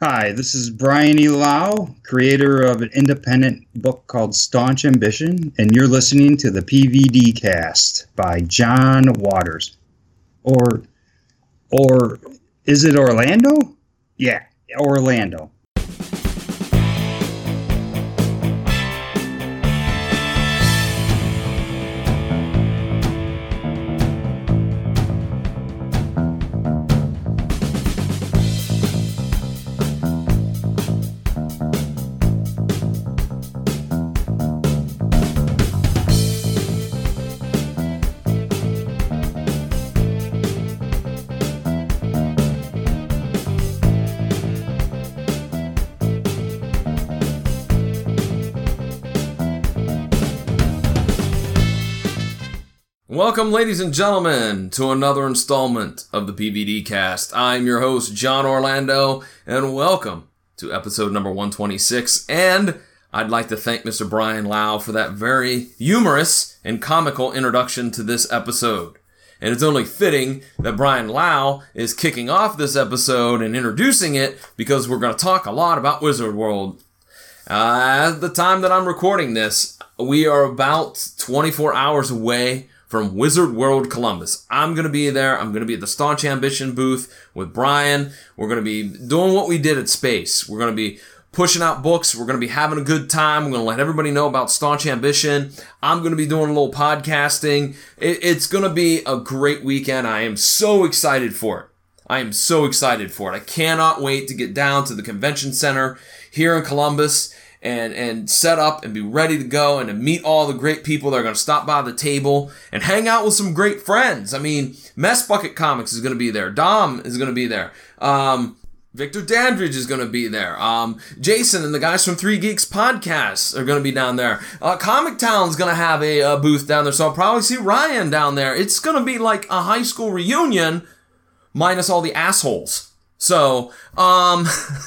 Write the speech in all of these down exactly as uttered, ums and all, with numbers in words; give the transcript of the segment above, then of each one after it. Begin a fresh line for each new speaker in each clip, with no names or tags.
Hi, this is Brian E. Lau, creator of an independent book called Staunch Ambition, and you're listening to the P V D Cast by John Waters. Or, or is it Orlando? Yeah, Orlando.
Welcome, ladies and gentlemen, to another installment of the P V D Cast. I'm your host, John Orlando, and welcome to episode number one twenty-six. And I'd like to thank Mister Brian Lau for that very humorous and comical introduction to this episode. And it's only fitting that Brian Lau is kicking off this episode and introducing it because we're going to talk a lot about Wizard World. Uh, at the time that I'm recording this, we are about twenty-four hours away from Wizard World Columbus. I'm going to be there. I'm going to be at the Staunch Ambition booth with Brian. We're going to be doing what we did at Space. We're going to be pushing out books. We're going to be having a good time. We're going to let everybody know about Staunch Ambition. I'm going to be doing a little podcasting. It, it's going to be a great weekend. I am so excited for it. I am so excited for it. I cannot wait to get down to the convention center here in Columbus and and set up and be ready to go and to meet all the great people that are going to stop by the table and hang out with some great friends. I mean, Mess Bucket Comics is going to be there. Dom is going to be there. Um, Victor Dandridge is going to be there. Um, Jason and the guys from Three Geeks Podcast are going to be down there. Uh, Comic Town's going to have a, a booth down there, so I'll probably see Ryan down there. It's going to be like a high school reunion minus all the assholes. So, um...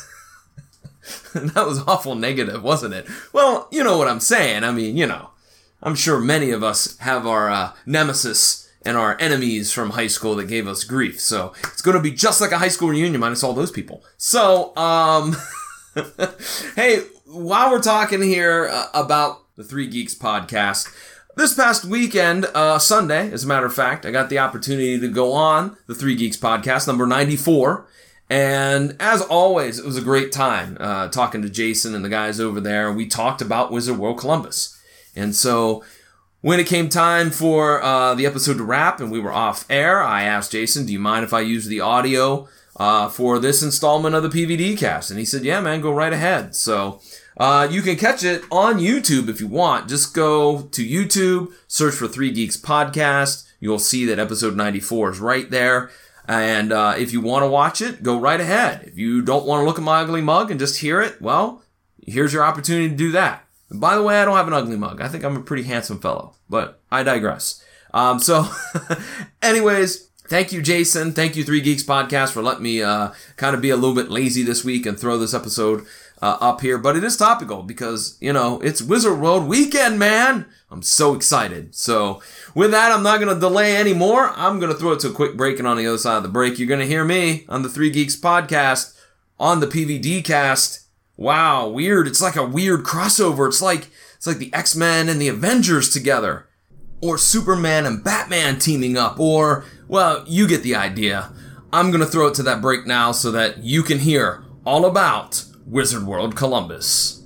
that was awful negative, wasn't it? Well, you know what I'm saying. I mean, you know, I'm sure many of us have our uh, nemesis and our enemies from high school that gave us grief. So it's going to be just like a high school reunion minus all those people. So, um, hey, while we're talking here uh, about the Three Geeks Podcast, this past weekend, uh, Sunday, as a matter of fact, I got the opportunity to go on the Three Geeks Podcast, number ninety-four. And as always, it was a great time uh, talking to Jason and the guys over there. We talked about Wizard World Columbus. And so when it came time for uh, the episode to wrap and we were off air, I asked Jason, do you mind if I use the audio uh, for this installment of the P V D Cast? And he said, yeah, man, go right ahead. So uh, you can catch it on YouTube if you want. Just go to YouTube, search for Three Geeks Podcast. You'll see that episode ninety-four is right there. And uh, if you want to watch it, go right ahead. If you don't want to look at my ugly mug and just hear it, well, here's your opportunity to do that. And by the way, I don't have an ugly mug. I think I'm a pretty handsome fellow, but I digress. Um, so anyways, thank you, Jason. Thank you, Three Geeks Podcast, for letting me uh, kind of be a little bit lazy this week and throw this episode uh, up here. But it is topical because, you know, it's Wizard World weekend, man. I'm so excited. So with that, I'm not going to delay anymore. I'm going to throw it to a quick break, and on the other side of the break, you're going to hear me on the Three Geeks Podcast on the P V D Cast. Wow, weird. It's like a weird crossover. It's like it's like the X-Men and the Avengers together, or Superman and Batman teaming up, or, well, you get the idea. I'm going to throw it to that break now so that you can hear all about Wizard World Columbus.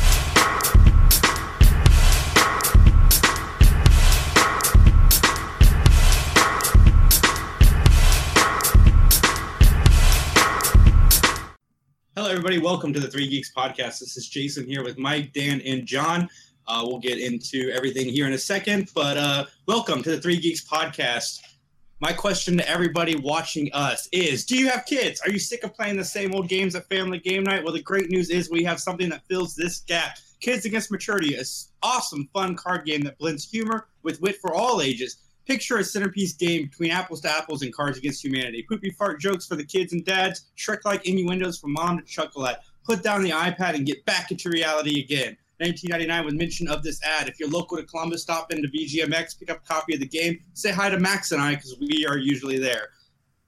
Hello, everybody. Welcome to the Three Geeks Podcast. This is Jason here with Mike, Dan, and John. Uh, we'll get into everything here in a second, but uh, welcome to the Three Geeks Podcast. My question to everybody watching us is, do you have kids? Are you sick of playing the same old games at family game night? Well, the great news is we have something that fills this gap. Kids Against Maturity, an awesome, fun card game that blends humor with wit for all ages. Picture a centerpiece game between apples to apples and Cards Against Humanity. Poopy fart jokes for the kids and dads, Shrek-like innuendos for mom to chuckle at. Put down the iPad and get back into reality again. nineteen ninety-nine with mention of this ad. If you're local to Columbus, stop into B G M X, pick up a copy of the game, say hi to Max and I because we are usually there.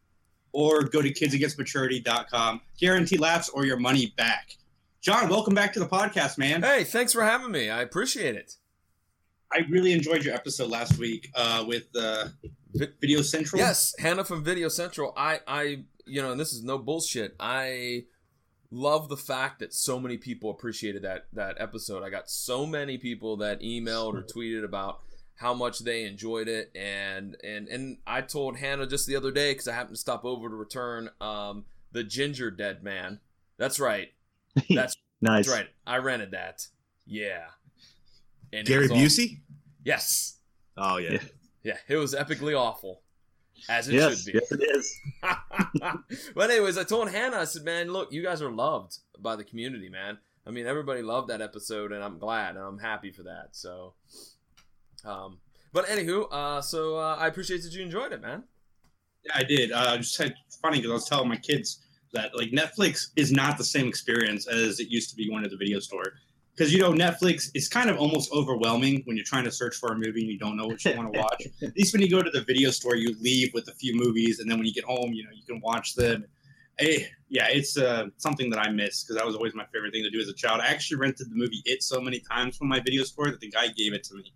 or go to kids against maturity dot com. Guarantee laughs or your money back. John, welcome back to the podcast, man.
Hey, thanks for having me. I appreciate it.
I really enjoyed your episode last week uh, with uh, Video Central.
Yes, Hannah from Video Central. I, I, you know, and this is no bullshit. I love the fact that so many people appreciated that that episode. I got so many people that emailed or tweeted about how much they enjoyed it, and and and I told Hannah just the other day because I happened to stop over to return um, the Ginger Dead Man. That's right. That's
nice.
That's right. I rented that. Yeah. And
Gary Busey?
Yes.
Oh, yeah.
Yeah.
Yeah, it was epically awful. As it
Yes,
should be.
yes, it is.
But anyways, I told Hannah, I said, man, look, you guys are loved by the community, man. I mean, everybody loved that episode, and I'm glad, and I'm happy for that. So, um, but anywho, uh, so uh, I appreciate that you enjoyed it, man.
Yeah, I did. Uh, just had funny because I was telling my kids that like Netflix is not the same experience as it used to be going to the video store. Because, you know, Netflix is kind of almost overwhelming when you're trying to search for a movie and you don't know what you want to watch. At least when you go to the video store, you leave with a few movies, and then when you get home, you know, you can watch them. Hey, yeah, it's uh, something that I miss because that was always my favorite thing to do as a child. I actually rented the movie It so many times from my video store that the guy gave it to me.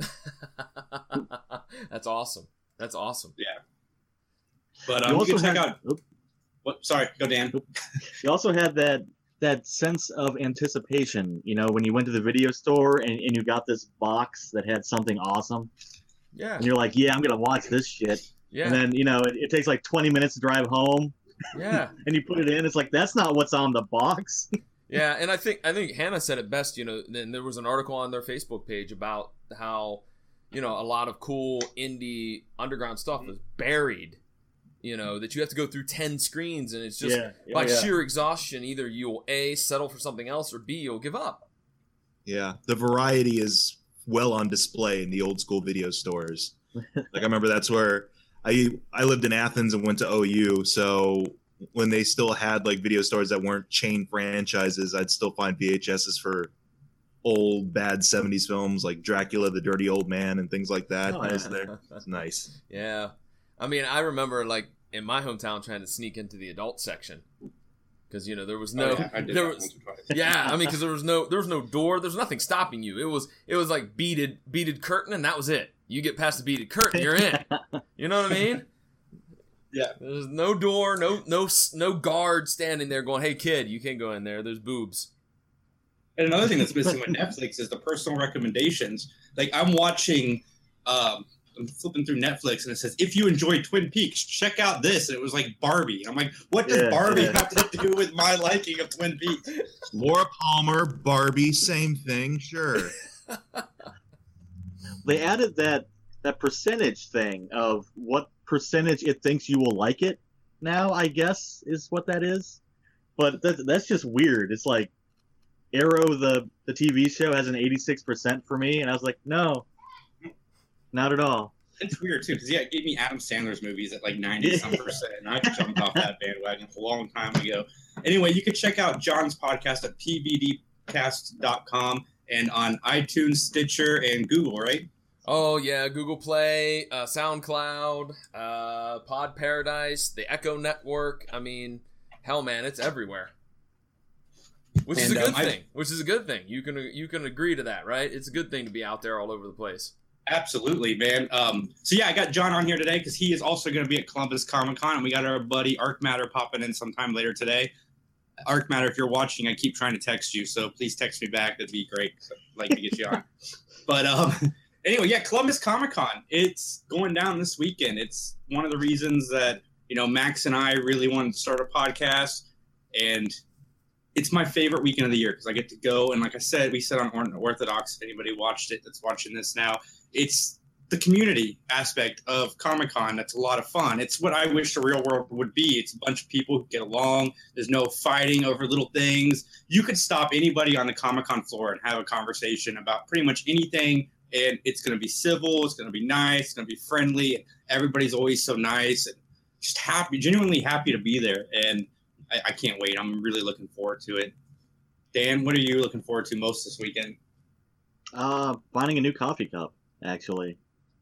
That's awesome. That's awesome.
Yeah. But
You
um, you can
also
check
had-
out...
Oop.
What? Sorry, go Dan.
You also had that that sense of anticipation, you know, when you went to the video store and, and you got this box that had something awesome,
Yeah.
and you're like, yeah, I'm going to watch this shit.
Yeah.
And then, you know, it, it takes like twenty minutes to drive home,
Yeah.
and you put it in. It's like, that's not what's on the box.
Yeah, and I think I think Hannah said it best. You know, then there was an article on their Facebook page about how, you know, a lot of cool indie underground stuff is buried. You know, that you have to go through ten screens, and it's just
Yeah, yeah,
by
yeah.
sheer exhaustion. Either you'll A, settle for something else, or B, you'll give up.
Yeah, the variety is well on display in the old school video stores. Like I remember that's where I I lived in Athens and went to O U, so when they still had like video stores that weren't chain franchises, I'd still find V H S's for old bad seventies films like Dracula, the Dirty Old Man, and things like that.
Oh,
I was
yeah.
there. It's nice.
Yeah. I mean, I remember, like, in my hometown trying to sneak into the adult section. Because, you know, there was no...
Oh, yeah, I did
there
that
was,
once or twice.
yeah, I mean, because there was no there was no door. There's nothing stopping you. It was, it was like beaded, beaded curtain, and that was it. You get past the beaded curtain, you're in. You know what I mean?
Yeah.
There's no door, no no no guard standing there going, hey, kid, you can't go in there. There's boobs.
And another thing that's missing with Netflix is the personal recommendations. Like I'm watching, um, I'm flipping through Netflix and it says, if you enjoy Twin Peaks, check out this. And it was like Barbie. I'm like, what does
Yeah,
Barbie
yeah.
have to do with my liking of Twin Peaks?
Laura Palmer, Barbie, same thing, sure.
They added that that percentage thing of what percentage it thinks you will like it now, I guess, is what that is. But that, that's just weird. It's like Arrow, the, the T V show, has an eighty-six percent for me, and I was like, no, not at all.
It's weird too, because yeah, it gave me Adam Sandler's movies at like ninety some percent, and I jumped off that bandwagon a long time ago. Anyway, you can check out John's podcast at p v d cast dot com and on iTunes, Stitcher, and Google, right?
Oh, yeah, Google Play, uh, SoundCloud, uh, Pod Paradise, the Echo Network. I mean, hell, man, it's everywhere. Which is
And,
a good
um, I-
thing. Which is a good thing. You can you can agree to that, right? It's a good thing to be out there all over the place.
Absolutely, man. Um, so yeah, I got John on here today because he is also going to be at Columbus Comic Con, and we got our buddy Arc Matter popping in sometime later today. Arc Matter, if you're watching, I keep trying to text you, so please text me back. That'd be great. I'd like to get you on. But um, anyway, yeah, Columbus Comic Con. It's going down this weekend. It's one of the reasons that you know Max and I really wanted to start a podcast, and it's my favorite weekend of the year because I get to go. And like I said, we said on Unorthodox, if anybody watched it that's watching this now, it's the community aspect of Comic-Con that's a lot of fun. It's what I wish the real world would be. It's a bunch of people who get along. There's no fighting over little things. You could stop anybody on the Comic-Con floor and have a conversation about pretty much anything, and it's going to be civil. It's going to be nice. It's going to be friendly. And everybody's always so nice and just happy, genuinely happy to be there. And I, I can't wait. I'm really looking forward to it. Dan, what are you looking forward to most this weekend?
Uh, finding a new coffee cup, actually.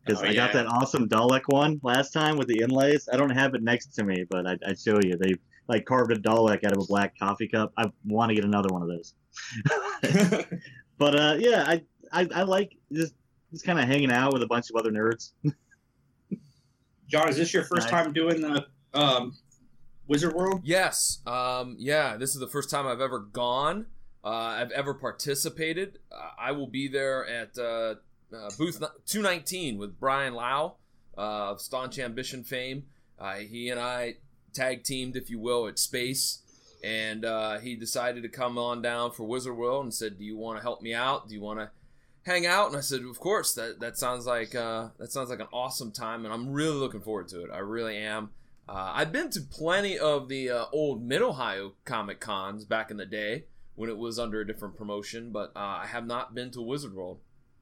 Because
Oh,
I got
yeah.
that awesome Dalek one last time with the inlays. I don't have it next to me, but I, I'd show you. They like carved a Dalek out of a black coffee cup. I want to get another one of those. But uh, yeah, I, I I like just just kind of hanging out with a bunch of other nerds.
John, is this your first
Nice.
time doing the um, Wizard World?
Yes. Um, yeah, this is the first time I've ever gone. Uh, I've ever participated. Uh, I will be there at uh, uh, booth two nineteen with Brian Lau uh, of Staunch Ambition fame. Uh, he and I tag teamed, if you will, at Space. And uh, he decided to come on down for Wizard World and said, "Do you want to help me out? Do you want to hang out?" And I said, "Of course. That that sounds like uh, that sounds like an awesome time, and I'm really looking forward to it. I really am." Uh, I've been to plenty of the uh, old Mid Ohio Comic Cons back in the day when it was under a different promotion, but uh, I have not been to Wizard World.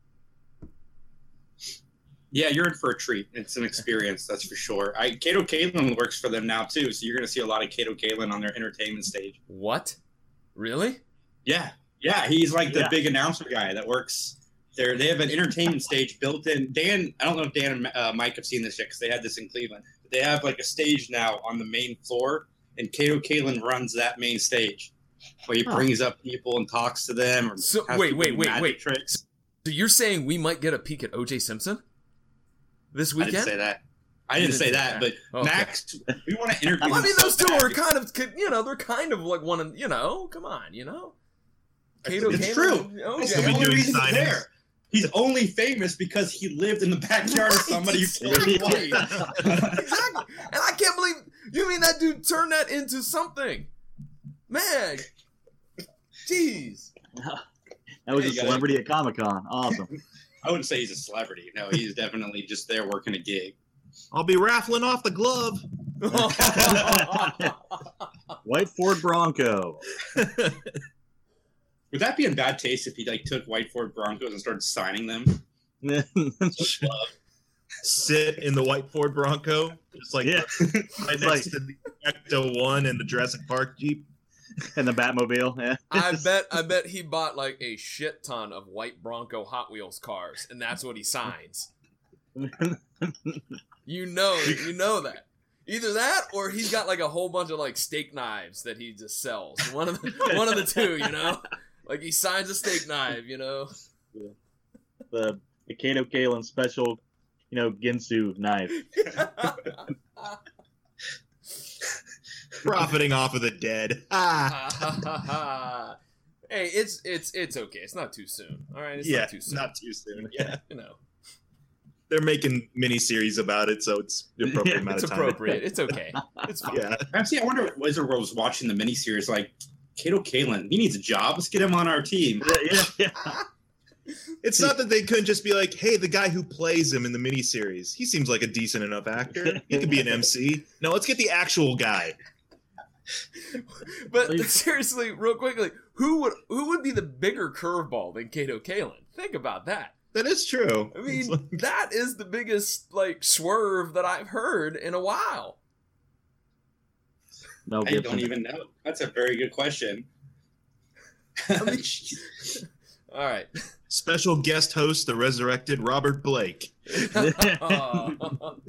Yeah, you're in for a treat. It's an experience, that's for sure. I Kato Kalin works for them now too, so you're going to see a lot of Kato Kalin on their entertainment stage.
What? Really?
Yeah, yeah, he's like the
Yeah.
big announcer guy that works there. They have an entertainment stage built in. Dan, I don't know if Dan and uh, Mike have seen this yet because they had this in Cleveland. But they have like a stage now on the main floor, and Kato Kalin runs that main stage, where he
Huh.
brings up people and talks to them. Or
So-
has
wait,
people
wait,
do
wait,
magic
wait.
Tricks.
So you're saying we might get a peek at O J Simpson this
I
weekend?
didn't say that. I
You
didn't say that, but
Okay.
Max, we want to interview.
Well, I
him
mean,
so
those two
bad.
are kind of, you know, they're kind of like one of, you know, come on, you know? Kato
It's
Kamen
true.
and O
That's
J.
the
be
only
doing
reason he's
signings.
there. He's only famous because he lived in the backyard of somebody who killed his wife.
Exactly. And I can't believe, you mean that dude turned that into something? Man. Jeez.
That was
There
a
you go.
celebrity at Comic Con. Awesome.
I wouldn't say he's a celebrity. No, he's definitely just there working a gig.
I'll be raffling off the glove.
White Ford Bronco.
Would that be in bad taste if he like took White Ford Broncos and started signing them?
Sit in the white Ford Bronco, just like
Yeah.
right next
like-
to the Ecto One and the Jurassic Park Jeep.
And the Batmobile. Yeah.
I bet I bet he bought like a shit ton of white Bronco Hot Wheels cars, and that's what he signs. You know, you know that. Either that, or he's got like a whole bunch of like steak knives that he just sells. One of the one of the two, you know. Like he signs a steak knife, you know.
the, the Kato Kalin special, you know, Ginsu knife.
Profiting off of the dead. Ah.
Hey, it's it's it's okay. It's not too soon. All right, it's
yeah,
not too soon.
not too soon. Yeah,
You know,
they're making miniseries about it, so it's the appropriate
Yeah,
amount
it's
of time.
appropriate. It's okay. It's fine.
Yeah,
Actually, I wonder if Wizard World was watching the miniseries like, Kato Kalin, he needs a job. Let's get him on our team.
Yeah, yeah.
it's not that they couldn't just be like, "Hey, the guy who plays him in the miniseries, he seems like a decent enough actor. He could be an M C." No, let's get the actual guy.
But seriously, real quickly, who would who would be the bigger curveball than Kato Kalin? Think about that.
That is true.
I mean,
It's like-
that is the biggest like swerve that I've heard in a while.
No
I
Gibson.
don't even know. That's a very good question.
I mean, all right.
special guest host, the resurrected Robert Blake.
Oh.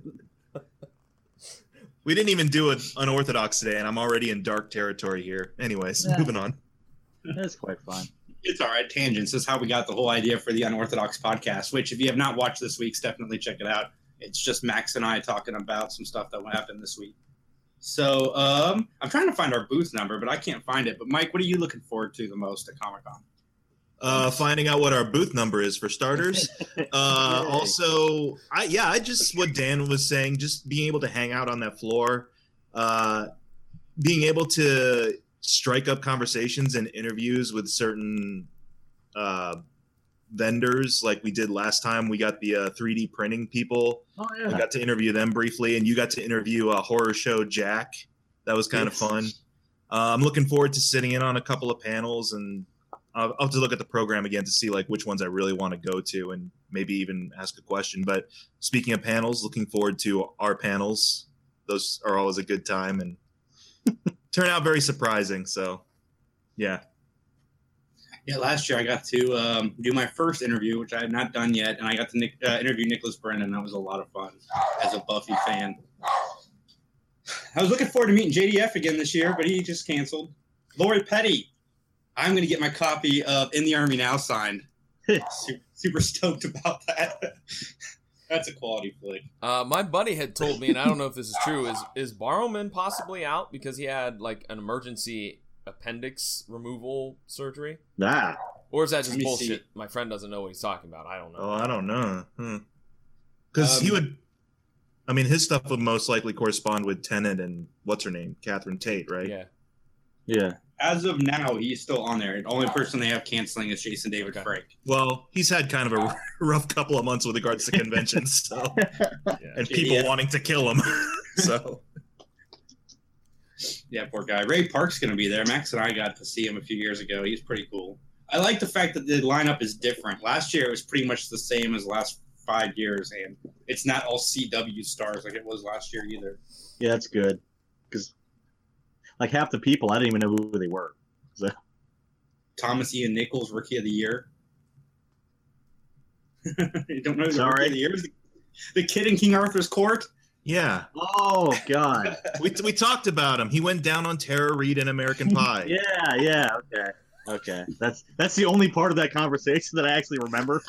We didn't even do an unorthodox today, and I'm already in dark territory here. Anyways,
Yeah.
moving on.
That's quite fun.
It's all right. Tangents is how we got the whole idea for the Unorthodox podcast, which if you have not watched this week's, definitely check it out. It's just Max and I talking about some stuff that happened this week. So um, I'm trying to find our booth number, but I can't find it. But Mike, what are you looking forward to the most at Comic-Con?
Uh, finding out what our booth number is for starters. Uh,
Yay.
also, I yeah, I just what Dan was saying, just being able to hang out on that floor, uh, being able to strike up conversations and interviews with certain uh, vendors, like we did last time. We got the uh, three D printing people.
Oh
We
yeah.
got to interview them briefly, and you got to interview a horror show Jack. That was kind of
Yes.
fun. Uh, I'm looking forward to sitting in on a couple of panels, and I'll, I'll have to look at the program again to see like which ones I really want to go to, and maybe even ask a question. But speaking of panels, looking forward to our panels. Those are always a good time and turn out very surprising. So, yeah.
Yeah, last year I got to um, do my first interview, which I had not done yet, and I got to Nick, uh, interview Nicholas Brennan. That was a lot of fun as a Buffy fan. I was looking forward to meeting J D F again this year, but he just canceled. Lori Petty. I'm going to get my copy of In the Army Now signed. super, super stoked about that. That's a quality flick.
Uh, my buddy had told me, and I don't know if this is true, is is Barrowman possibly out because he had like an emergency appendix removal surgery?
Nah.
Or is that just
Let me
bullshit?
see.
My friend doesn't know what he's talking about. I don't know.
Oh, I don't know. Because
Um,
he would. I mean, his stuff would most likely correspond with Tennant and what's her name, Catherine Tate, right?
Yeah.
Yeah.
As of now, he's still on there. The only person they have canceling is Jason David
Okay.
Frank.
Well, he's had kind of a rough couple of months with regards to conventions, so
Yeah.
and people
Yeah.
wanting to kill him. So
Yeah, poor guy. Ray Park's going to be there. Max and I got to see him a few years ago. He's pretty cool. I like the fact that the lineup is different. Last year, it was pretty much the same as the last five years, and it's not all C W stars like it was last year either.
Yeah, that's good. Because, like, half the people, I didn't even know who they were. So,
Thomas Ian Nichols, Rookie of the Year. You don't know who the
Sorry?
Rookie of the Year is? The kid in King Arthur's Court?
yeah,
oh, God.
we we talked about him. He went down on Tara Reid in American Pie.
Yeah, yeah, okay. Okay. That's that's the only part of that conversation that I actually remember.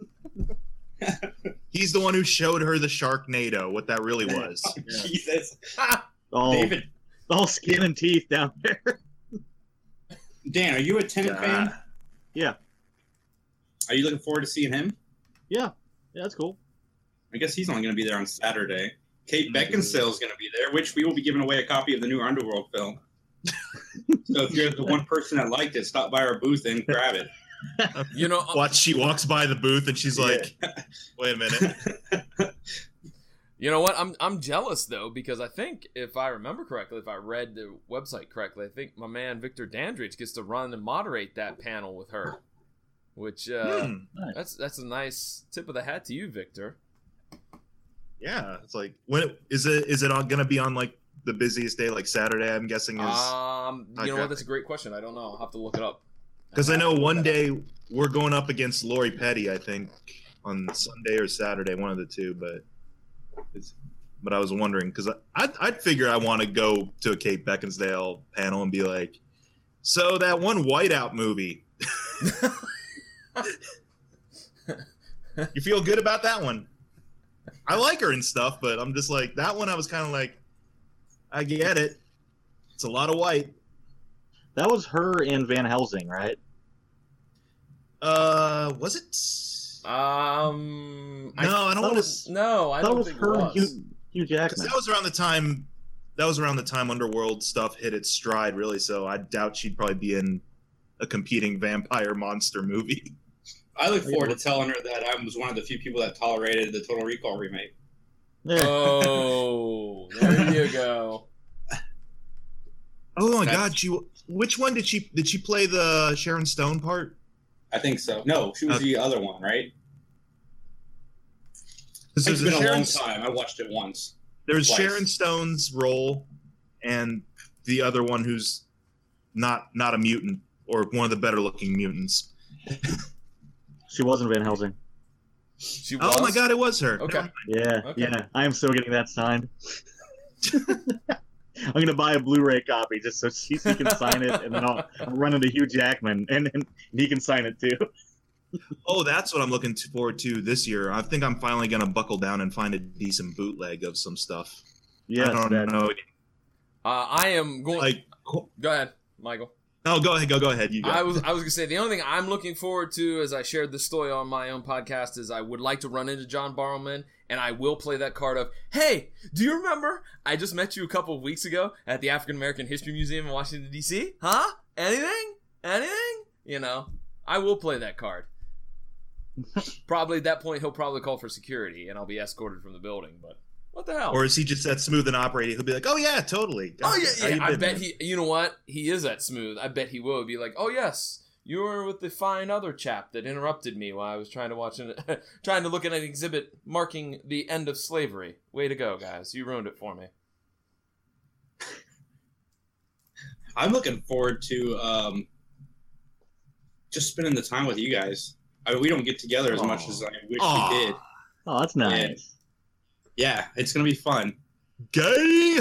He's the one who showed her the Sharknado, what that really was.
Yeah.
Jesus.
All,
David,
all skin and teeth down there.
Dan, are you a Tennant fan?
Yeah.
Are you looking forward to seeing him?
Yeah. Yeah, that's cool.
I guess he's only going to be there on Saturday. Kate
Mm-hmm.
Beckinsale is going to be there, which we will be giving away a copy of the new Underworld film. So if you're the one person that liked it, stop by our booth and grab it.
You know,
Watch, she walks by the booth and she's like, "Wait a minute."
you know what? I'm I'm jealous though because I think if I remember correctly, if I read the website correctly, I think my man Victor Dandridge gets to run and moderate that panel with her, which uh,
Hmm.
that's that's a nice tip of the hat to you, Victor.
Yeah, it's like when it, is it is it on going to be on like the busiest day, like Saturday? I'm guessing is
Um, you know
Okay.
what? That's a great question. I don't know. I'll have to look it up.
because I know one day we're going up against Lori Petty. I think on Sunday or Saturday, one of the two. But it's, but I was wondering because I'd, I'd figure I want to go to a Kate Beckinsale panel and be like, so that one Whiteout movie. You feel good about that one? I like her and stuff, but I'm just like that one. I was kind of like, I get it. It's a lot of white.
That was her and Van Helsing, right?
Uh, was it?
Um,
No, I don't
that
want
was-
to.
no, I
that
don't
was
think
her
it
and
was.
Hugh, Hugh
Because
Jackman.
that was around the time. That was around the time Underworld stuff hit its stride, really. So I doubt she'd probably be in a competing vampire monster movie.
I look forward to telling her that I was one of the few people that tolerated the Total Recall remake.
Yeah.
Oh, there you go.
Oh my
That's-
God! She. Which one did she? Did she play the Sharon Stone part?
I think so. No, she was
Okay.
the other one, right?
'Cause
It's
there's
been
a
a long
Sharon,
time. I watched it once.
There's
Twice.
Sharon Stone's role, and the other one who's not not a mutant or one of the better looking mutants.
She wasn't Van Helsing.
She was?
Oh my God! It was her.
Okay.
Never mind.
Yeah,
Okay.
yeah. I am so getting that signed. I'm gonna buy a Blu-ray copy just so she, she can sign it, and then I'll, I'll run into Hugh Jackman, and, and he can sign it too.
Oh, that's what I'm looking to- forward to this year. I think I'm finally gonna buckle down and find a decent bootleg of some stuff.
Yes,
I don't
that,
know.
Uh, I am going.
Like,
Go ahead, Michael.
no, go ahead. Go go ahead. You go.
I was I was gonna say the only thing I'm looking forward to, as I shared this story on my own podcast, is I would like to run into John Barrowman, and I will play that card of, hey, do you remember I just met you a couple of weeks ago at the African American History Museum in Washington D C? Huh? Anything? Anything? You know, I will play that card. Probably at that point he'll probably call for security, and I'll be escorted from the building. But what the hell?
Or is he just that smooth and operating? He'll be like, "Oh yeah, totally."
Oh
Gotcha.
yeah,
How
yeah.
you
I
been,
bet
man?"
he. You know what? He is that smooth. I bet he will be like, "Oh yes, you were with the fine other chap that interrupted me while I was trying to watch an, trying to look at an exhibit marking the end of slavery. Way to go, guys! You ruined it for me."
I'm looking forward to um, just spending the time with you guys. I mean, we don't get together as
Aw.
much as I wish
Aw.
we did.
Oh, that's nice.
Yeah, it's gonna be fun.
Gay.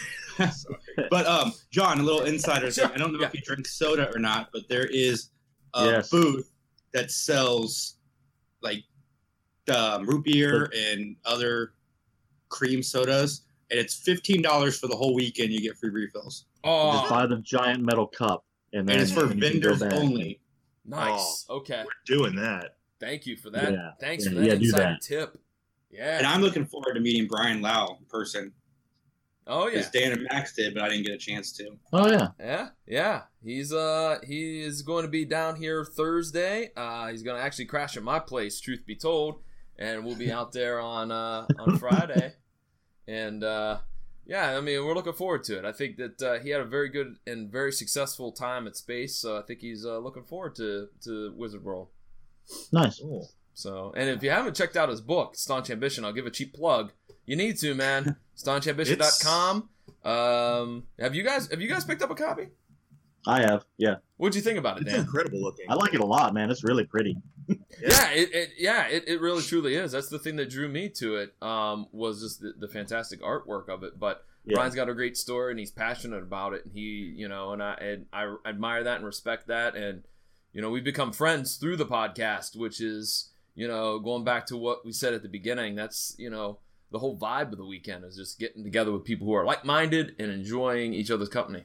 But um, John, a little insider
Sure.
thing. I don't know
Yeah.
if you drink soda or not, but there is a
Yes.
booth that sells like um, root beer and other cream sodas, and it's fifteen dollars for the whole weekend. You get free refills,
You
Oh,
just buy the giant metal cup, and then
and it's for
then you can go
vendors
back.
only.
nice. Okay.
Doing that.
Thank you for that.
Yeah.
Thanks
Yeah,
for that
yeah, do
insider
that.
tip. Yeah.
And I'm looking forward to meeting Brian Lau in person.
oh yeah.
Because Dan and Max did, but I didn't get a chance to.
Oh yeah.
Yeah, yeah. He's uh he is going to be down here Thursday. Uh he's going to actually crash at my place, truth be told, and we'll be out there on uh on Friday. And uh yeah, I mean, we're looking forward to it. I think that uh, he had a very good and very successful time at Space, so I think he's uh, looking forward to to Wizard World.
Nice.
Cool.
So, and if you haven't checked out his book, Staunch Ambition, I'll give a cheap plug. You need to, man. staunch ambition dot com. Um, have you guys have you guys picked up a copy?
I have. Yeah.
What'd you think about it,
It's
Dan?
incredible looking.
I like it a lot, man. It's really pretty.
Yeah, it, it yeah, it, it really truly is. That's the thing that drew me to it. Um, was just the, the fantastic artwork of it. But
Yeah.
Brian's got a great story and he's passionate about it. And he, you know, and I and I admire that and respect that. And you know, we've become friends through the podcast, which is, you know, going back to what we said at the beginning. That's, you know, the whole vibe of the weekend is just getting together with people who are like-minded and enjoying each other's company.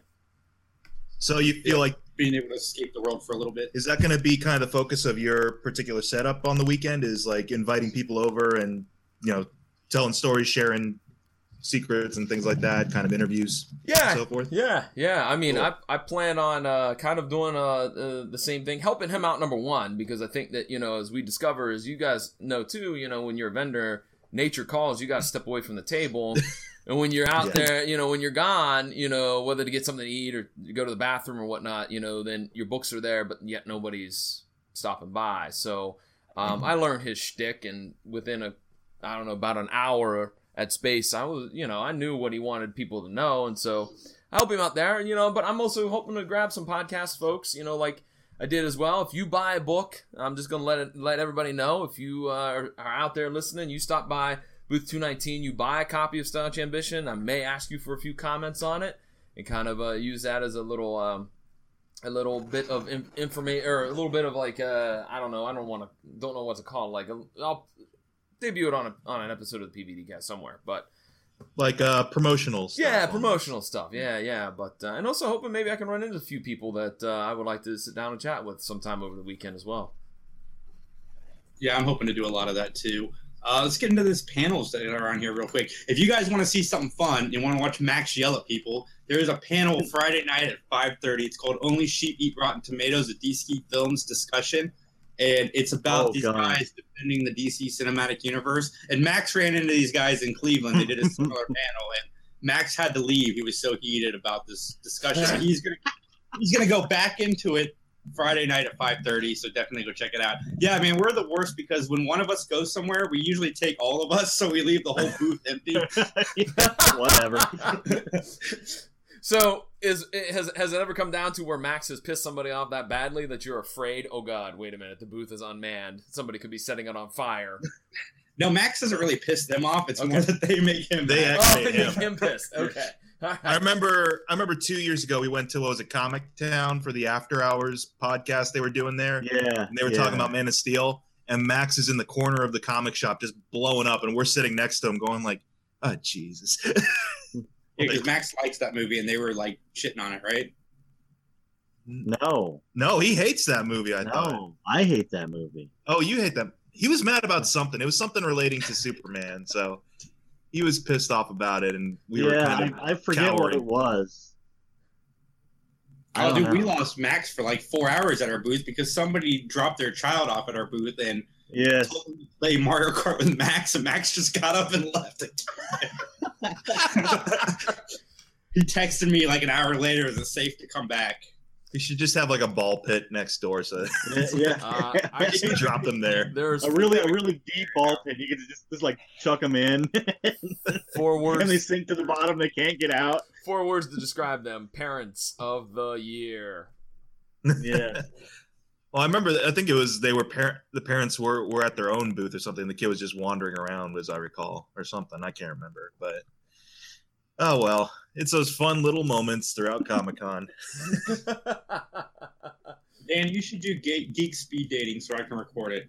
So you feel like
Being able to escape the world for a little bit.
is that going to be kind of the focus of your particular setup on the weekend? Is like inviting people over and you know telling stories, sharing secrets and things like that, kind of interviews,
Yeah,
and so forth.
yeah, yeah. I mean,
Cool.
I I plan on uh, kind of doing uh, uh the same thing, helping him out. Number one, because I think that, you know, as we discover, as you guys know too, you know, when you're a vendor, nature calls. You got to step away from the table, and when you're out
Yeah.
there, you know, when you're gone, you know, whether to get something to eat or you go to the bathroom or whatnot, you know, then your books are there, but yet nobody's stopping by. So um, I learned his shtick, and within a I don't know about an hour at Space, I was, you know, I knew what he wanted people to know, and so I help him out there, you know, but I'm also hoping to grab some podcast folks, you know, like I did as well. If you buy a book, I'm just going to let it, let everybody know. If you uh, are, are out there listening, you stop by booth two nineteen, you buy a copy of Staunch Ambition, I may ask you for a few comments on it and kind of uh, use that as a little, um, a little bit of in- information, or a little bit of like, uh, I don't know, I don't want to, don't know what to call it. Like, I'll debut it on a, on an episode of the P V D cast somewhere, but
Like uh, promotional stuff.
yeah,
on
promotional stuff. Yeah, yeah. But uh, and also hoping maybe I can run into a few people that uh, I would like to sit down and chat with sometime over the weekend as well.
Yeah, I'm hoping to do a lot of that too. Uh, let's get into this panels that are on here real quick. If you guys want to see something fun, you want to watch Max yell at people, there is a panel Friday night at five thirty. It's called Only Sheep Eat Rotten Tomatoes, a D C Films discussion. And it's about
Oh,
these
God.
guys defending the D C cinematic universe. And Max ran into these guys in Cleveland. They did a similar panel, and Max had to leave. He was so heated about this discussion. He's gonna he's gonna go back into it Friday night at five thirty. So definitely go check it out. Yeah, man, we're the worst because when one of us goes somewhere, we usually take all of us, so we leave the whole booth empty.
Whatever.
So is it, has has it ever come down to where Max has pissed somebody off that badly that you're afraid? Oh God, wait a minute, the booth is unmanned. Somebody could be setting it on fire.
No, Max doesn't really piss them off. It's more that they make him.
They
mad.
Oh,
actually
they
him.
make him pissed. Okay. All
I
right.
remember. I remember two years ago we went to what was it, Comic Town for the After Hours podcast they were doing there.
Yeah.
And they were
yeah.
talking about Man of Steel, and Max is in the corner of the comic shop just blowing up, and we're sitting next to him going like, "Oh Jesus!"
Yeah, because Max likes that movie, and they were like shitting on it, right?
No,
No, he hates that movie. I thought.
no, I hate that movie.
Oh, you hate that? He was mad about something. It was something relating to Superman, so he was pissed off about it, and we were
yeah,
kind of.
I, I forget what
cowering.
it was. I
Oh,
don't
dude, we
know.
lost Max for like four hours at our booth because somebody dropped their child off at our booth and
Yes.
told him to play Mario Kart with Max, and Max just got up and left it. He texted me like an hour later, is it safe to come back?
You should just have like a ball pit next door, so
Yeah. yeah.
Uh, I
you drop them there.
There's
a really, a really deep ball pit. You can just, just like chuck them in,
four
and they
words.
sink to the bottom. They can't get out.
Four words to describe them: parents of the year.
Yeah.
Well, I remember. I think it was they were parent. The parents were were at their own booth or something. The kid was just wandering around, as I recall, or something. I can't remember, but oh well. It's those fun little moments throughout Comic-Con.
Dan, you should do geek, geek speed dating so I can record it.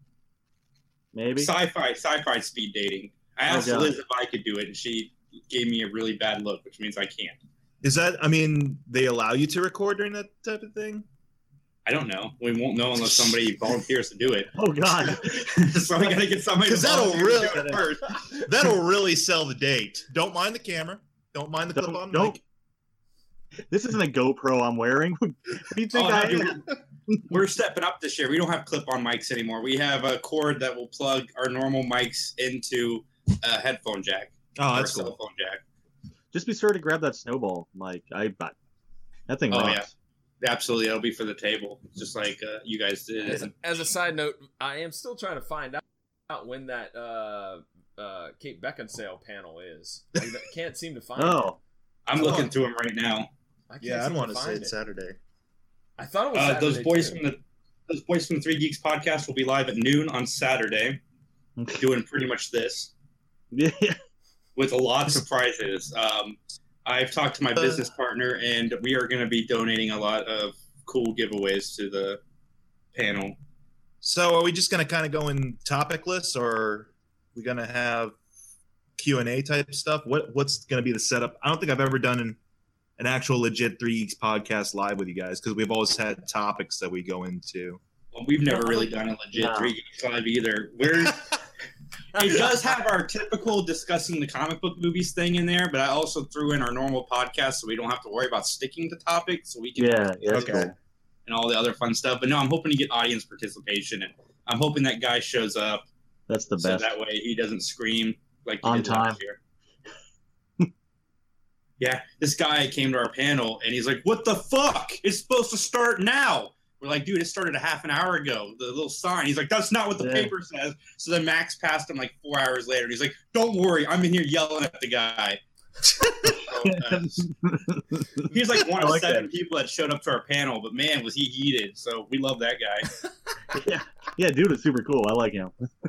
Maybe.
Sci-fi, sci-fi speed dating. I asked
Oh, God.
Liz if I could do it, and she gave me a really bad look, which means I can't.
Is that? I mean, they allow you to record during that type of thing?
I don't know. We won't know unless somebody volunteers to do it.
Oh God.
So we gotta get somebody to
'Cause that'll
volunteer
really-
to do it first.
That'll really sell the date. Don't mind the camera. Don't mind the
Don't-
clip on
don't-
mic.
This isn't a GoPro I'm wearing. What do you think
Oh,
I
no,
am?
dude, we're stepping up this year. We don't have clip-on mics anymore. We have a cord that will plug our normal mics into a headphone jack
Oh,
or a
that's
cell
cool.
phone jack.
Just be sure to grab that snowball, Mike. I bet that thing
Oh,
rocks.
Absolutely, it'll be for the table, just like uh, you guys did.
As, as a side note, I am still trying to find out, out when that uh, uh, Kate Beckinsale panel is. I can't seem to find it.
Oh,
I'm
Come
looking
on.
to him right now.
I can't
Yeah, I'd
seem
want to
find
say
it.
it's Saturday.
I thought it was
Uh, those
Saturday,
boys
too.
from the those boys from the Three Geeks podcast will be live at noon on Saturday, doing pretty much this
yeah.
with lots of prizes. Um, I've talked to my business partner, and we are going to be donating a lot of cool giveaways to the panel.
So, are we just going to kind of go in topic lists, or are we going to have Q and A type stuff? What What's going to be the setup? I don't think I've ever done an, an actual legit Three Geeks podcast live with you guys because we've always had topics that we go into.
Well, we've never really done a legit
No.
Three Geeks live either. We're it does have our typical discussing the comic book movies thing in there, but I also threw in our normal podcast so we don't have to worry about sticking to topics, so we can
Yeah, yeah, that's
Okay.
cool.
and all the other fun stuff. But no, I'm hoping to get audience participation, and I'm hoping that guy shows up
That's the
so
best.
that way he doesn't scream like he
On
did
time.
last year. Yeah, this guy came to our panel and he's like, "What the fuck? It's supposed to start now." We're like, "Dude, it started a half an hour ago." The little sign. He's like, "That's not what the
Yeah.
paper says." So then Max passed him like four hours later, and he's like, "Don't worry, I'm in here yelling at the guy." So, uh, he's like one
I
of
like
seven
that.
people that showed up to our panel, but man, was he heated. So we love that guy.
yeah, yeah, dude, it's super cool. I like him.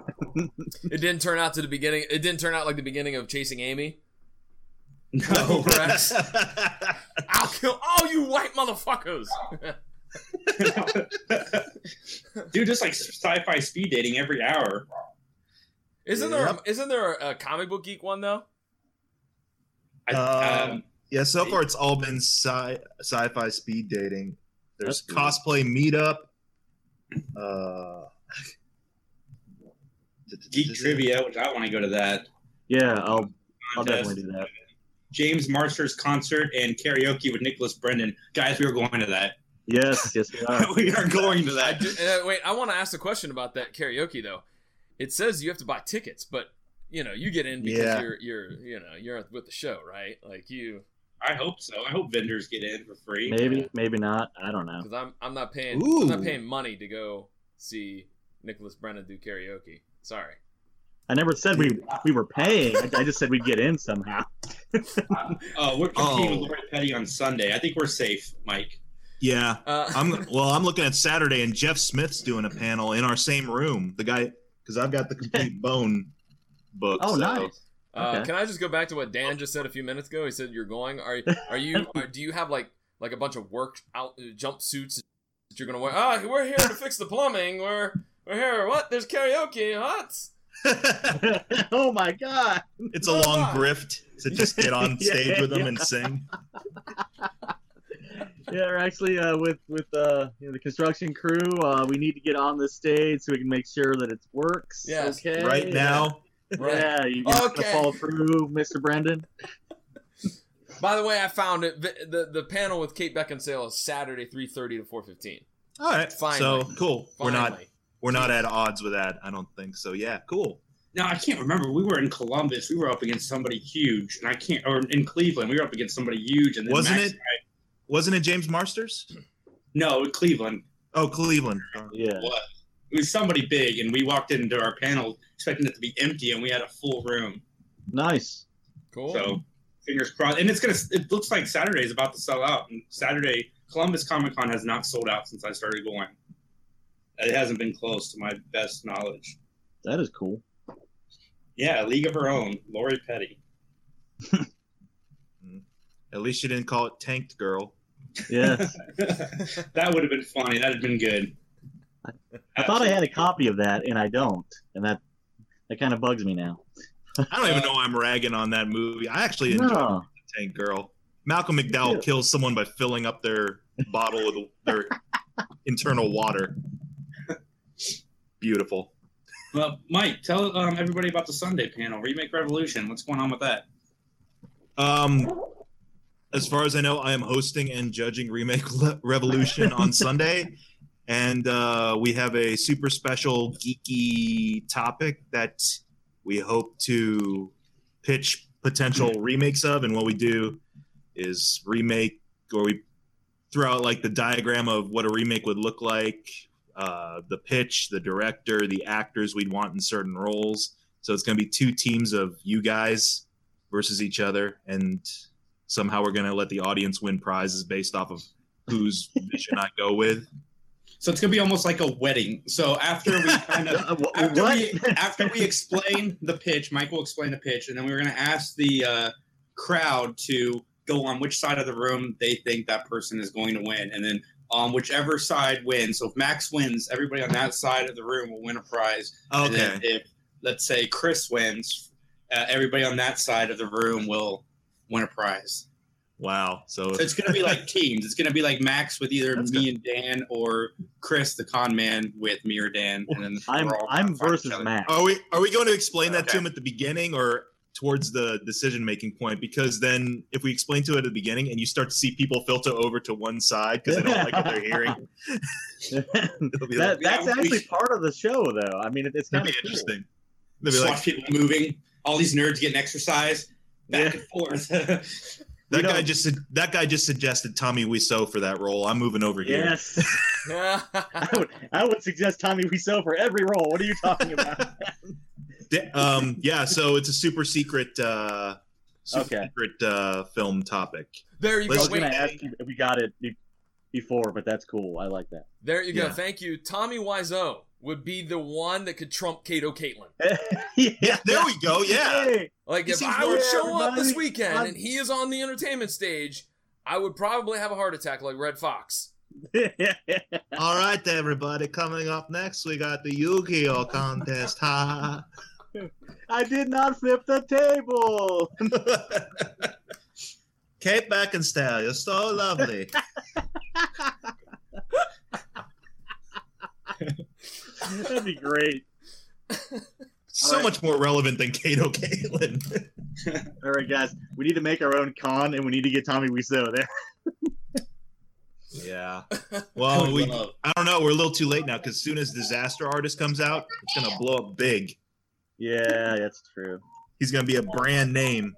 It didn't turn out to the beginning. It didn't turn out like the beginning of Chasing Amy.
No,
Rex. I'll kill all you white motherfuckers.
dude, just like sci-fi speed dating every hour.
Isn't there? A, isn't there a comic book geek one though?
I,
Um,
um,
Yeah, so far it's all been sci sci-fi speed dating. There's
That's cool.
cosplay meetup. Uh,
Geek trivia, which I want to go to that.
Yeah, I'll I'll
contest.
definitely do that.
James Marsters concert and karaoke with Nicholas Brendan. Guys, we are going to that.
Yes, yes, we are.
we are going to
I
that.
do, uh, wait, I want to ask a question about that karaoke though. It says you have to buy tickets, but you know you get in because
Yeah.
you're you're you know you're with the show, right? Like you,
I hope so. I hope vendors get in for free.
Maybe, maybe not. I don't know.
because I'm I'm not paying
Ooh.
I'm not paying money to go see Nicholas Brennan do karaoke. Sorry.
I never said we we were paying. I, I just said we'd get in somehow.
Oh, we're competing
Oh.
with Lori Petty on Sunday. I think we're safe, Mike.
yeah,
Uh,
I'm well. I'm looking at Saturday, and Jeff Smith's doing a panel in our same room. The guy, because I've got the complete Bone book.
Oh,
so-
nice.
Uh,
Okay.
Can I just go back to what Dan just said a few minutes ago? He said you're going. Are are you? Are, do you have like like a bunch of work out uh, jumpsuits that you're gonna wear? Ah, we're here to fix the plumbing. We're we're here. What? There's karaoke. What?
Oh my god.
It's a long grift to just get on
Yeah,
stage with them
yeah.
and sing.
Yeah, we're actually uh, with with uh, you know, the construction crew. Uh, we need to get on this stage so we can make sure that it works.
Yes.
Okay.
Right now,
Right.
Yeah, you got
Okay.
to follow through, Mister Brendan.
By the way, I found it. The the, the panel with Kate Beckinsale is Saturday, three thirty to four fifteen.
all right.
Finally.
So cool. We're not
Finally.
we're not at odds with that. I don't think so. Yeah, cool.
No, I can't remember. We were in Columbus. We were up against somebody huge, and I can't. Or in Cleveland, we were up against somebody huge, and then
Wasn't
Max
it- Wasn't it James Marsters?
No, Cleveland.
Oh, Cleveland.
Yeah.
What? It was somebody big, and we walked into our panel expecting it to be empty, and we had a full room.
Nice.
Cool.
So fingers crossed. And it's gonna. It looks like Saturday is about to sell out. And Saturday, Columbus Comic Con has not sold out since I started going. It hasn't been close to my best knowledge.
That is cool.
Yeah, League of Her Own, Lori Petty.
At least you didn't call it Tanked Girl.
Yeah.
That would have been funny. That would have been good.
I thought I had a copy of that, and I don't, and that that kind of bugs me now.
I don't even know why I'm ragging on that movie. I actually enjoyed
No.
Tank Girl. Malcolm McDowell kills someone by filling up their bottle with their internal water. Beautiful.
Well, Mike, tell um, everybody about the Sunday panel, Remake Revolution. What's going on with that?
Um, as far as I know, I am hosting and judging Remake Le- Revolution on Sunday, and uh, we have a super special geeky topic that we hope to pitch potential remakes of. And what we do is remake, or we throw out like the diagram of what a remake would look like, uh, the pitch, the director, the actors we'd want in certain roles. So it's going to be two teams of you guys versus each other, and somehow we're going to let the audience win prizes based off of whose vision I go with.
So it's gonna be almost like a wedding. So after we kind of after
What?
we, after we explain the pitch, Mike will explain the pitch, and then we're gonna ask the uh, crowd to go on which side of the room they think that person is going to win, and then on um, whichever side wins. So if Max wins, everybody on that side of the room will win a prize.
Okay.
And then if let's say Chris wins, uh, everybody on that side of the room will win a prize.
Wow. So
So it's going to be like teams. It's going to be like Max with either
That's
me and Dan, or Chris, the con man, with me or Dan. And then
I'm
we're all
I'm
gonna fight
versus
each other.
Matt.
are we are we going to explain that to
Okay.
him at the beginning or towards the decision making point? Because then if we explain to it at the beginning and you start to see people filter over to one side because they don't like what they're hearing, it'll be
that,
like,
that's
Yeah, we
actually
should-
part of the show, though. I mean, it, it's kind
that'd
of
be
cool.
interesting. They'll be
Just
like,
watch people moving. All these nerds getting exercise back
Yeah.
and forth.
that
You
guy
know-
just su- that guy just suggested Tommy Wiseau for that role. I'm moving over here.
Yes, I would, I would suggest Tommy Wiseau for every role. What are you talking about?
Da- Um, yeah, so it's a super secret, uh, super
Okay.
secret uh, film topic.
There you
I
go.
was
Wait,
going to ask you if we got it be- before, but that's cool. I like that.
there you go.
Yeah.
Thank you. Tommy Wiseau would be the one that could trump Kato Caitlin.
Yeah, there we go. Yeah,
Hey.
Like,
He
if
seems
I would
more-
show up this
everybody,
weekend
I'm-
and he is on the entertainment stage, I would probably have a heart attack like Red Fox.
All right, everybody. Coming up next, we got the Yu-Gi-Oh contest. Ha!
I did not flip the table.
Kate Beckinsale, you're so lovely.
That'd be great.
So
All right.
much more relevant than Kato Caitlin.
All right, guys, we need to make our own con, and we need to get Tommy Wiseau there.
Yeah.
I
Well,
would
we
love-
I don't know. We're a little too late now because as soon as Disaster Artist comes out, it's gonna blow up big.
Yeah, that's true.
He's gonna be a brand name.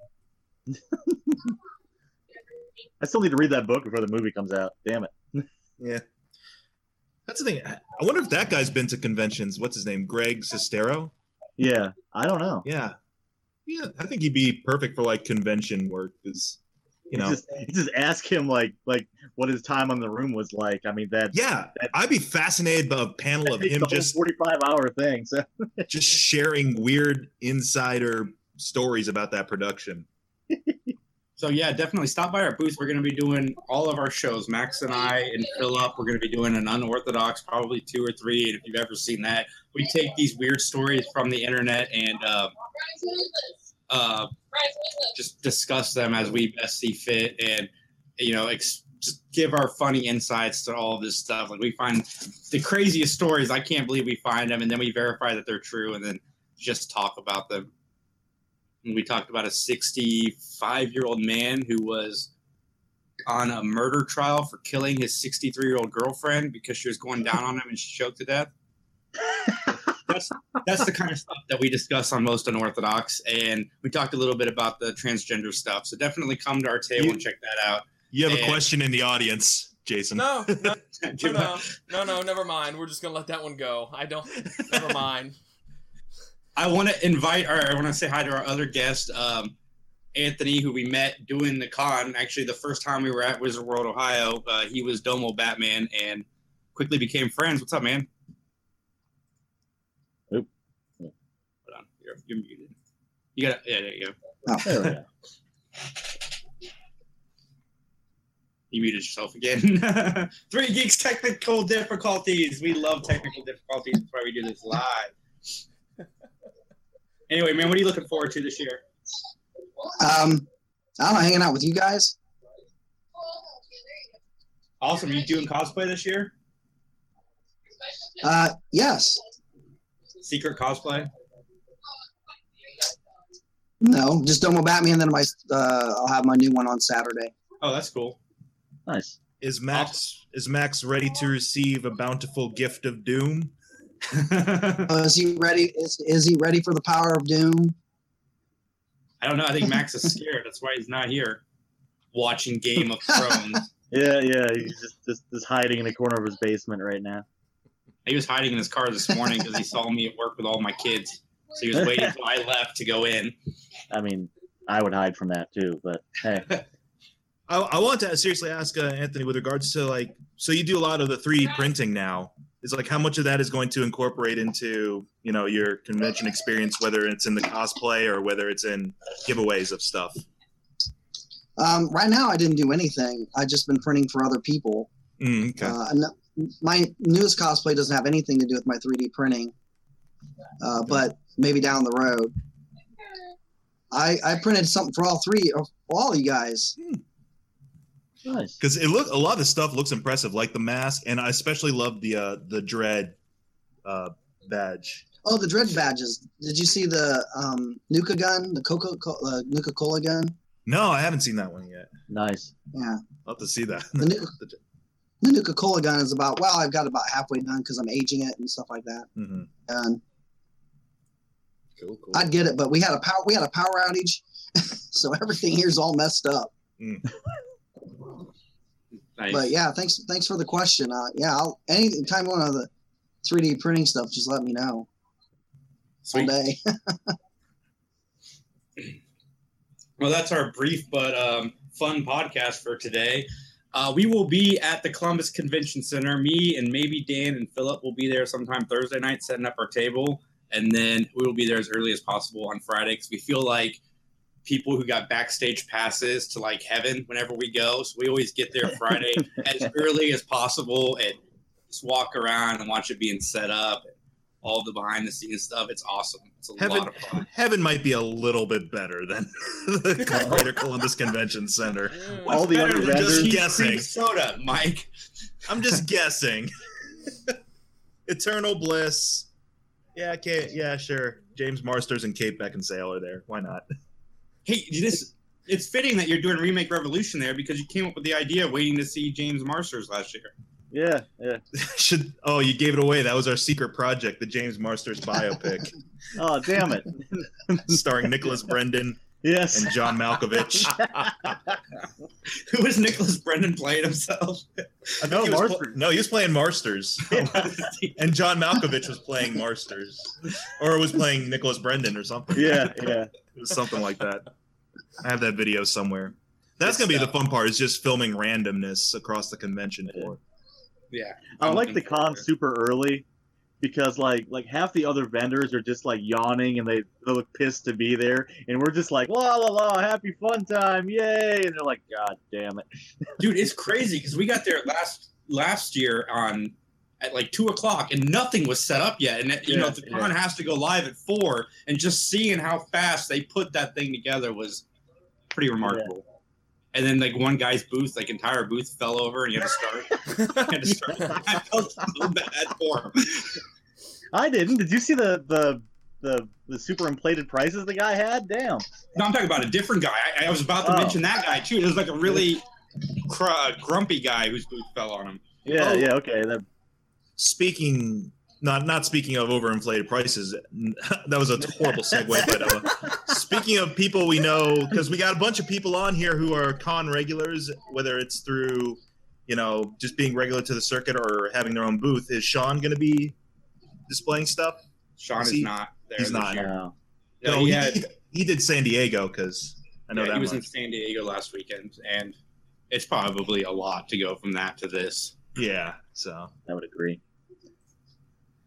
I still need to read that book before the movie comes out. Damn it.
Yeah. That's the thing. I wonder if that guy's been to conventions. What's his name? Greg Sestero?
Yeah, I don't know.
Yeah. Yeah. I think he'd be perfect for like convention work because, you know.
You just, you just ask him like like what his time on the room was like. I mean that
Yeah. I'd be fascinated by a panel of
it's
him
the whole
just
forty-five hour thing. So
just sharing weird insider stories about that production.
So yeah, definitely stop by our booth. We're going to be doing all of our shows. Max and I and Philip, we're going to be doing an unorthodox, probably two or three. And if you've ever seen that, we take these weird stories from the internet and uh, uh, just discuss them as we best see fit, and you know, ex- just give our funny insights to all of this stuff. Like we find the craziest stories. I can't believe we find them, and then we verify that they're true, and then just talk about them. And we talked about a sixty-five-year-old man who was on a murder trial for killing his sixty-three-year-old girlfriend because she was going down on him and she choked to death. That's that's the kind of stuff that we discuss on Most Unorthodox, and we talked a little bit about the transgender stuff. So definitely come to our table
You-
and check that out.
You have a
And-
question in the audience, Jason.
No, no,
Jim,
no, no, no, never mind. We're just gonna let that one go. I don't. Never mind.
I want to invite, or I want to say hi to our other guest, um, Anthony, who we met doing the con. Actually, the first time we were at Wizard World, Ohio, uh, he was Domo Batman and quickly became friends. What's up, man? you're you're muted. You got yeah, there you go.
Oh,
There we go.
You muted yourself again. Three Geeks technical difficulties. We love technical difficulties. That's why we do this live. Anyway, man, what are you looking forward to this year?
um, I don't know, hanging out with you guys.
Awesome. Are you doing cosplay this year?
Uh, yes.
Secret cosplay?
No, just Domo Batman. Then my uh, I'll have my new one on Saturday.
Oh, that's cool.
Nice.
Is Max is Max ready to receive a bountiful gift of doom?
I
Uh, is he ready? Is is he ready for the power of doom?
don't know. I think Max is scared. That's why he's not here watching Game of Thrones.
Yeah, yeah. He's just, just just hiding in the corner of his basement right now.
He was hiding in his car this morning because he saw me at work with all my kids. So he was waiting until I left to go in.
I mean, I would hide from that too, but hey.
I, I want to seriously ask uh, Anthony with regards to like, so you do a lot of the three D printing now. Is like how much of that is going to incorporate into you know your convention experience, whether it's in the cosplay or whether it's in giveaways of stuff.
Um, right now, I didn't do anything. I just been printing for other people.
Mm, okay.
Uh, and my newest cosplay doesn't have anything to do with my three D printing, uh, but maybe down the road. I I printed something for all three of all you guys.
Nice.
Because it look a lot of the stuff looks impressive, like the mask, and I especially love the uh, the Dread uh, badge.
Oh, the Dread badges. Did you see the um, Nuka gun, the Coca uh, Nuka Cola gun?
No, I haven't seen that one yet.
Nice.
Yeah,
I'll have to see that.
the, Nu- the Nuka Cola gun is about. Well, I've got about halfway done because I'm aging it and stuff like that.
hmm
And
Cool, cool.
I'd get it, but we had a power we had a power outage, so everything here's all messed up.
Nice.
But yeah, thanks thanks for the question. Uh, yeah, I'll anytime one of the three D printing stuff, just let me know.
Sweet.
All day.
Well, that's our brief but um, fun podcast for today. Uh, we will be at the Columbus Convention Center. Me and maybe Dan and Philip will be there sometime Thursday night setting up our table. And then we will be there as early as possible on Friday because we feel like people who got backstage passes to like heaven whenever we go. So we always get there Friday as early as possible and just walk around and watch it being set up. And all the behind the scenes stuff. It's awesome. It's a
Heaven,
lot of fun.
Heaven might be a little bit better than the Greater Columbus Convention Center.
What's
All the
better
other
than
vendors-
cheap
Guessing.
cream soda, Mike.
I'm just guessing. Eternal Bliss. Yeah, okay, yeah, sure. James Marsters and Kate Beckinsale are there. Why not?
Hey, this it's fitting that you're doing Remake Revolution there because you came up with the idea of waiting to see James Marsters last year.
Yeah, yeah.
Should oh, you gave it away. That was our secret project, the James Marsters biopic,
Oh, damn it.
starring Nicholas Brendan
Yes.
and John Malkovich.
Who was Nicholas Brendan playing himself?
I
No,
think he was pl-
Marsters.
no, he was playing Marsters, and John Malkovich was playing Marsters, or was playing Nicholas Brendan or something.
Yeah, yeah.
It was something like that. I have that video somewhere. That's
Good
gonna be the
stuff.
fun part. Is just filming randomness across the convention floor.
Yeah.
I
I'm
like
looking
the con
forward to it.
super early because like like half the other vendors are just like yawning and they, they look pissed to be there, and we're just like la la la, happy fun time, yay! And they're like, God damn it.
Dude, it's crazy because we got there last last year on at like two o'clock and nothing was set up yet. And you
Yeah,
know the con has to go live at four, and just seeing how fast they put that thing together was pretty remarkable. And then like one guy's booth, like entire booth fell over, and he had to start. had to start. I felt so bad for him.
I didn't. Did you see the the the, the super inflated prices the guy had? Damn.
No, I'm talking about a different guy. I, I was about to
Oh.
mention that guy too. It was like a really cr- grumpy guy whose booth fell on him.
Yeah,
Oh.
yeah, okay. That,
Speaking, not not speaking of overinflated prices, that was a horrible segue. But uh, speaking of people we know, because we got a bunch of people on here who are con regulars, whether it's through, you know, just being regular to the circuit or having their own booth. Is Sean going to be displaying stuff?
Sean
Is
is
he-
not there.
he's
this
not.
year.
no.
Yeah,
no,
he,
he,
had,
he, he did San Diego because I know
yeah,
that
he was
much.
in San Diego last weekend, and it's probably a lot to go from that to this.
Yeah, so
I would agree.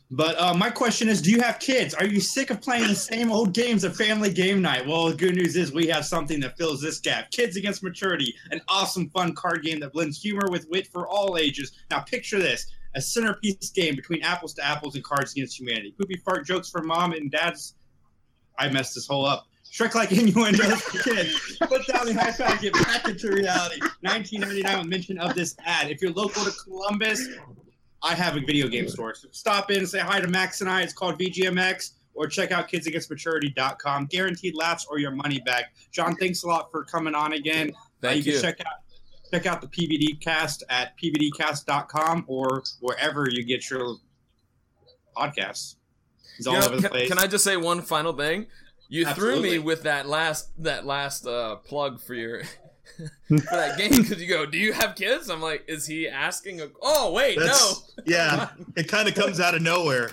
But uh, my question is, do you have kids? Are you sick of playing the same old games at family game night? Well, the good news is we have something that fills this gap. Kids Against Maturity, an awesome, fun card game that blends humor with wit for all ages. Now, picture this. A centerpiece game between apples to apples and Cards Against Humanity. Poopy fart jokes for mom and dad's. I messed this whole up. Shrek-like innuendos for kids. Put down the iPad and get back into reality. nineteen ninety-nine with mention of this ad. If you're local to Columbus, I have a video game store. So stop in and say hi to Max and I. It's called V G M X. Or check out kids against maturity dot com. Guaranteed laughs or your money back. John, thanks a lot for coming on again.
Thank
uh, you.
you.
Can check out check out the P V D cast at P V D cast dot com or wherever you get your podcasts. It's all
You know,
over the
can,
place.
can I just say one final thing? You
Absolutely.
threw me with that last that last uh, plug for your for that game because you go, "Do you have kids?" I'm like, "Is he asking?" A, oh wait,
That's,
no.
Yeah, it kind of comes out of nowhere.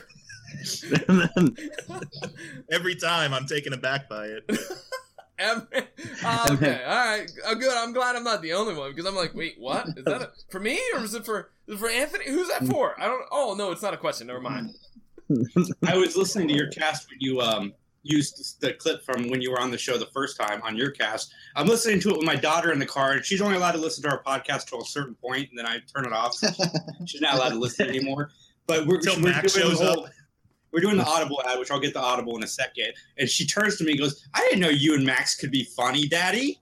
Every time I'm taken aback by it.
Every- oh, okay, all right, oh, good. I'm glad I'm not the only one because I'm like, wait, what? Is that a, for me or is it for is it for Anthony? Who's that for? I don't. Oh no, it's not a question. Never mind.
I was listening to your cast when you um used the clip from when you were on the show the first time on your cast. I'm listening to it with my daughter in the car, and she's only allowed to listen to our podcast till a certain point, and then I turn it off. She's not allowed to listen anymore. But we're,
Till
we're
Max
doing
shows
the whole,
up.
We're doing the Audible ad, which I'll get the Audible in a second. And she turns to me and goes, "I didn't know you and Max could be funny, Daddy."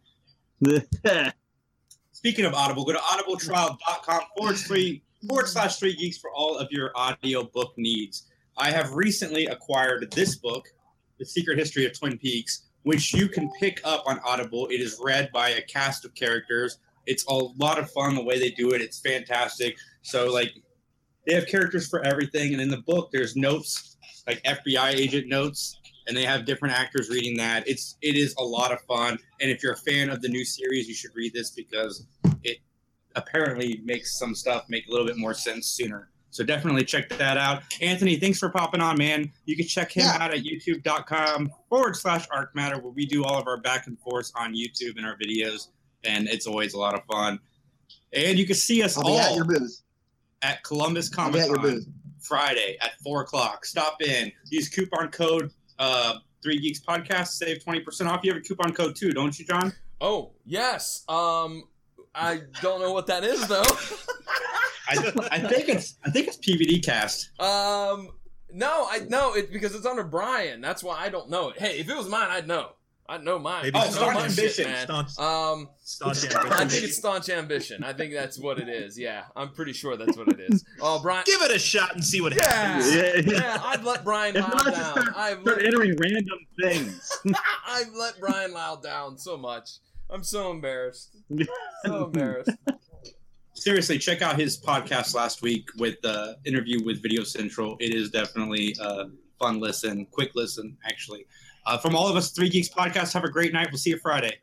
Speaking of Audible, go to audibletrial.com forward slash forward slash three geeks for all of your audio book needs. I have recently acquired this book, The Secret History of Twin Peaks, which you can pick up on Audible. It is read by a cast of characters. It's a lot of fun the way they do it. It's fantastic. So, like, they have characters for everything. And in the book, there's notes, like F B I agent notes, and they have different actors reading that. It's it is a lot of fun. And if you're a fan of the new series, you should read this because it apparently makes some stuff make a little bit more sense sooner. So definitely check that out. Anthony, thanks for popping on, man. You can check him
Yeah.
out at youtube.com forward slash Arc Matter, where we do all of our back and forth on YouTube and our videos. And it's always a lot of fun. And you can see us
I'll
all
be at your booth.
at Columbus
I'll be
Comic
at your
Con
booth.
Friday at four o'clock. Stop in. Use coupon code uh, three Geeks Podcast. Save twenty percent off. You have a coupon code too, don't you, John?
Oh yes. Um, I don't know what that is though.
I, I think it's I think it's P V D Cast.
um, no, I know it because it's under Brian. That's why I don't know it. Hey, if it was mine, I'd know. I'd know mine.
Maybe
I
Oh,
know
Staunch
my shit,
Ambition.
man.
Staunch,
Um,
staunch
I
ambition.
think it's Staunch Ambition. I think that's what it is. Yeah, I'm pretty sure that's what it is. Oh, Brian.
Give it a shot and see what
Yeah,
happens.
Yeah, yeah.
yeah. I'd let Brian
If
Lau
not, just
down.
start,
I've
start
let,
entering random things.
I've let Brian Lau down so much. I'm so embarrassed. So embarrassed.
Seriously, check out his podcast last week with the interview with Video Central. It is definitely a fun listen, quick listen, actually. Uh, from all of us, Three Geeks Podcast, have a great night. We'll see you Friday.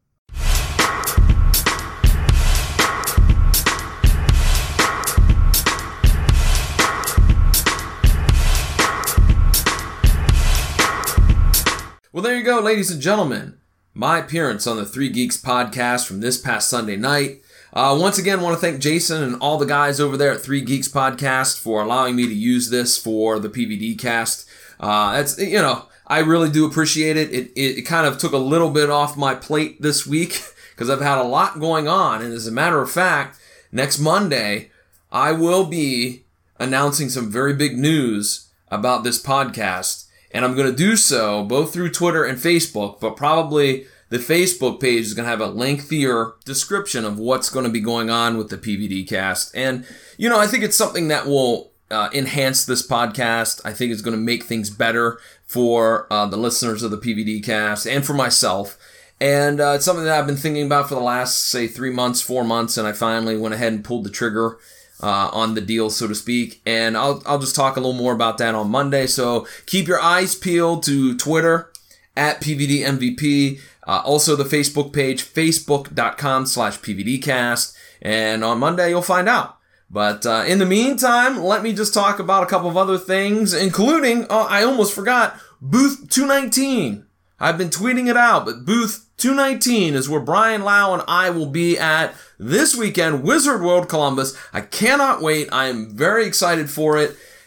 Well, there you go, ladies and gentlemen. My appearance on the Three Geeks podcast from this past Sunday night. Uh, once again, want to thank Jason and all the guys over there at Three Geeks Podcast for allowing me to use this for the P V D cast. Uh, that's, you know, I really do appreciate it. It, it, it kind of took a little bit off my plate this week because I've had a lot going on. And as a matter of fact, next Monday, I will be announcing some very big news about this podcast. And I'm going to do so both through Twitter and Facebook, but probably the Facebook page is going to have a lengthier description of what's going to be going on with the P V D cast. And, you know, I think it's something that will uh, enhance this podcast. I think it's going to make things better for uh, the listeners of the P V D cast and for myself. And uh, it's something that I've been thinking about for the last, say, three months, four months, and I finally went ahead and pulled the trigger Uh, on the deal, so to speak. And I'll I'll just talk a little more about that on Monday. So keep your eyes peeled to Twitter at P V D M V P. Uh, also the Facebook page, facebook.com slash PVDcast. And on Monday, you'll find out. But uh, in the meantime, let me just talk about a couple of other things, including, oh, I almost forgot, Booth two nineteen. I've been tweeting it out, but Booth two nineteen is where Brian Lau and I will be at this weekend, Wizard World Columbus. I cannot wait. I am very excited for it.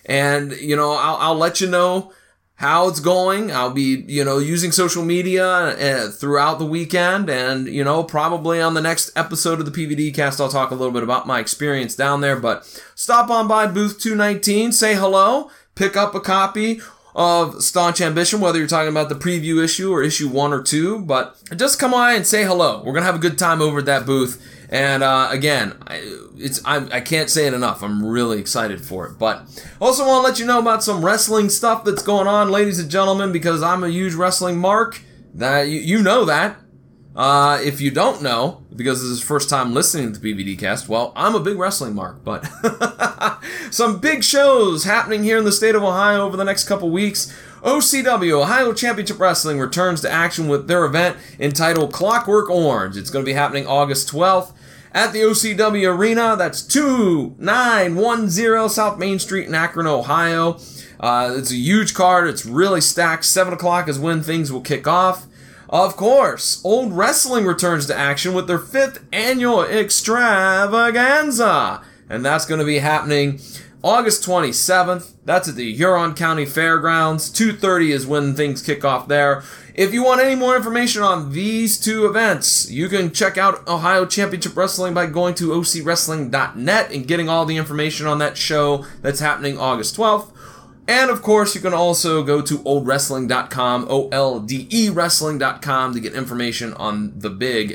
And, you know, I'll, I'll let you know how it's going. I'll be, you know, using social media uh, throughout the weekend, and, you know, probably on the next episode of the P V D cast, I'll talk a little bit about my experience down there. But stop on by booth two nineteen, say hello, pick up a copy of Staunch Ambition, whether you're talking about the preview issue or issue one or two, but just come by and say hello. We're gonna have a good time over at that booth. And uh, again, I, it's I, I can't say it enough. I'm really excited for it. But also want to let you know about some wrestling stuff that's going on, ladies and gentlemen, because I'm a huge wrestling mark. That you, you know that. Uh, if you don't know, because this is the first time listening to the P V D cast, well, I'm a big wrestling mark. But some big shows happening here in the state of Ohio over the next couple weeks. O C W, Ohio Championship Wrestling, returns to action with their event entitled Clockwork Orange. It's going to be happening August twelfth. At the O C W Arena. That's two nine one zero South Main Street in Akron, Ohio. Uh, it's a huge card. It's really stacked. seven o'clock is when things will kick off. Of course, Old Wrestling returns to action with their fifth annual extravaganza. And that's going to be happening August twenty-seventh. That's at the Huron County Fairgrounds. two thirty is when things kick off there. If you want any more information on these two events, you can check out Ohio Championship Wrestling by going to O C wrestling dot net and getting all the information on that show that's happening August twelfth. And of course, you can also go to old wrestling dot com, O L D E wrestling dot com, to get information on the big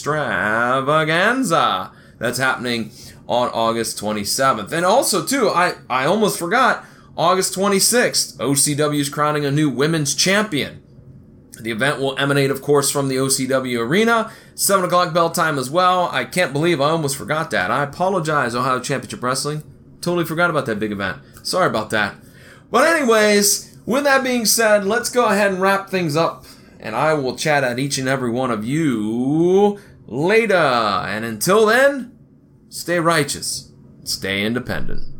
extravaganza that's happening on August twenty-seventh. And also, too, I, I almost forgot, August twenty-sixth, O C W is crowning a new women's champion. The event will emanate, of course, from the O C W Arena. seven o'clock bell time as well. I can't believe I almost forgot that. I apologize, Ohio Championship Wrestling. Totally forgot about that big event. Sorry about that. But anyways, with that being said, let's go ahead and wrap things up. And I will chat at each and every one of you later. And until then, stay righteous. Stay independent.